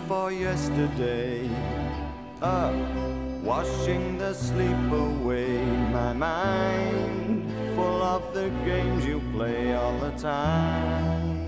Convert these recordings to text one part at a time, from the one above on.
for yesterday. Up, washing the sleep away. My mind full of the games you play all the time.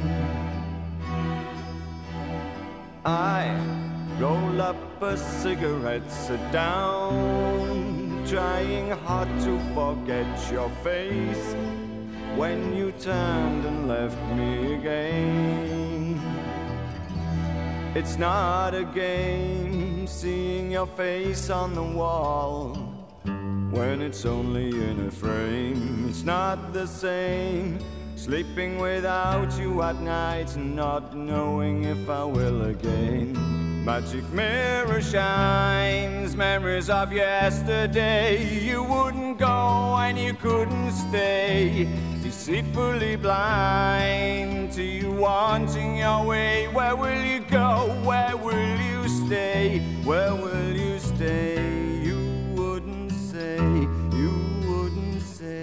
I roll up a cigarette, sit down, trying hard to forget your face when you turned and left me again. It's not a game seeing your face on the wall when it's only in a frame. It's not the same sleeping without you at night and not knowing if I will again. Magic mirror shines, memories of yesterday. You wouldn't go and you couldn't stay, deceitfully blind to you wanting your way. Where will you go? Where will you stay? Where will you stay? You wouldn't say, you wouldn't say.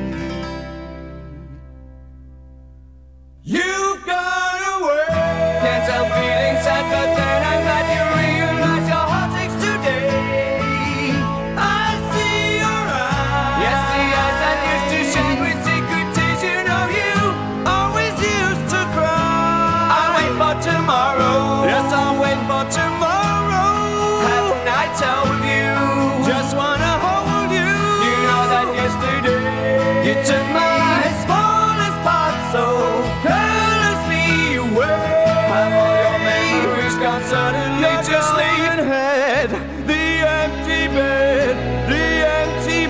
You've gone away. Can't help feeling sad, but then I'm glad you realize your heart aches today. I see your eyes. Yes, the eyes that used to shine with secret tears. You know you always used to cry. I'll wait for tomorrow. Yes, I'll wait for tomorrow. Haven't I told you? Just wanna hold you. You know that yesterday you took my smallest part so carelessly away. Have all your memories gone suddenly to sleep and head the empty bed, the empty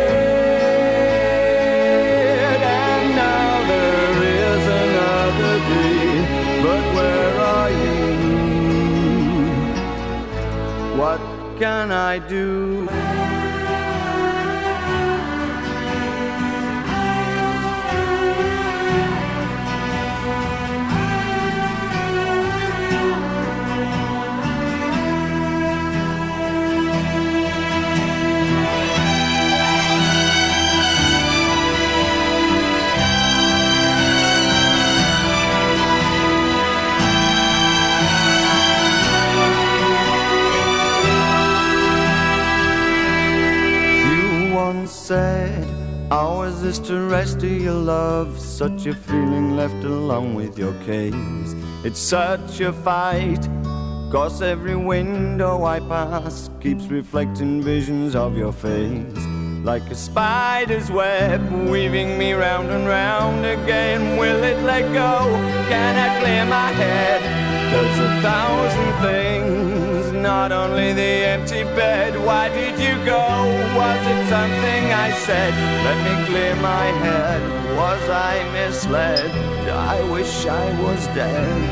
bed. And now there is another day, but where are you? What can I do? Said, ours is to rest of your love, such a feeling left along with your case. It's such a fight, 'cause every window I pass keeps reflecting visions of your face. Like a spider's web, weaving me round and round again. Will it let go? Can I clear my head? There's 1,000 things, not only the empty bed. Why did you go? Was it something I said? Let me clear my head. Was I misled? I wish I was dead.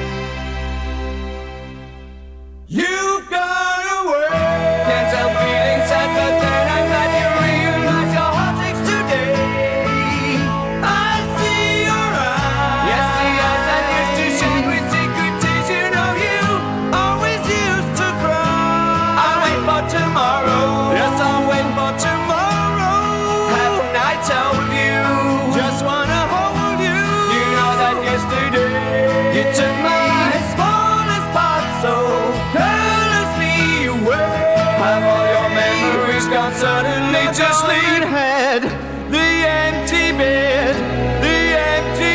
You've gone away. Can't help feeling sad, but then I'm glad you realize your heart aches today. I see your eyes. Yes, the eyes that used to shine with secret tears. You know you always used to cry. I'll wait for tomorrow. Yes, I'll wait for tomorrow. Haven't I told you? Just wanna hold you. You know that yesterday you took my smallest part so carelessly away. Have all your memories gone suddenly to sleep? Head, the empty bed, the empty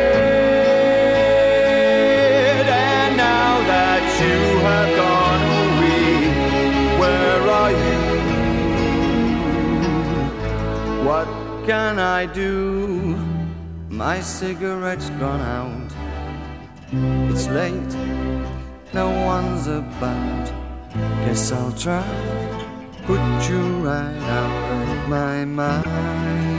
bed. And now that you have gone away, where are you? What can I do? My cigarette's gone out. It's late, no one's about. Guess I'll try, put you right out of my mind.